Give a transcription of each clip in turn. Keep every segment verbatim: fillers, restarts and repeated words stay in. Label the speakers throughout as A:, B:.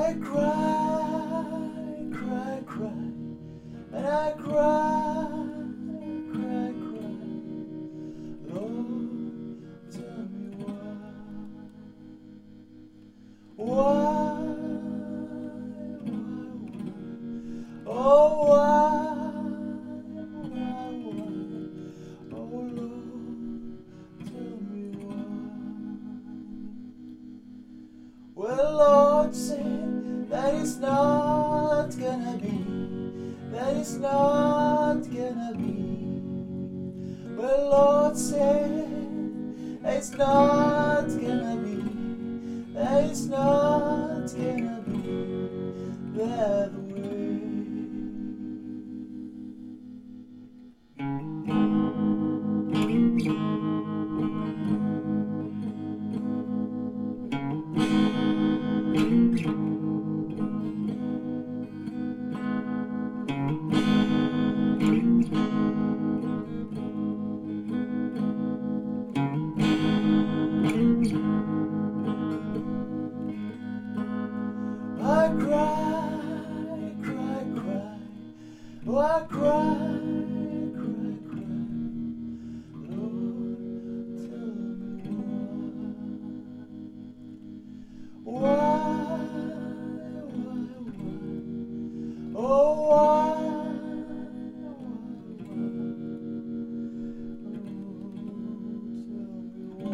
A: I cry, cry, cry, and I cry, cry, cry. Lord, tell me why. Why, why, why? Oh, why, why, why? Oh, Lord, tell me why. Well, Lord said that it's not gonna be, that it's not gonna be. Well, Lord said that it's not gonna be, that it's not gonna be that way. I cry, cry, cry. Oh, I cry, cry, cry. Lord, tell me why. Why, why, why? Oh, why, why, why? Oh, tell me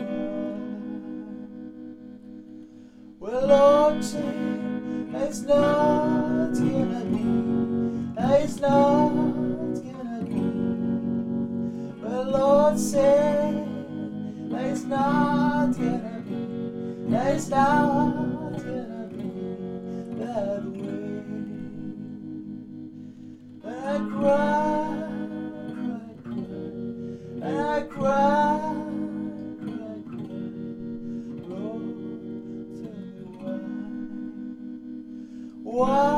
A: why. Well, Lord, it's not gonna be, it's not gonna be. Well, Lord said it's not gonna be, it's not gonna be that way. And I cry, cry, cry, and I cry, cry, cry. Lord, tell me why. Why?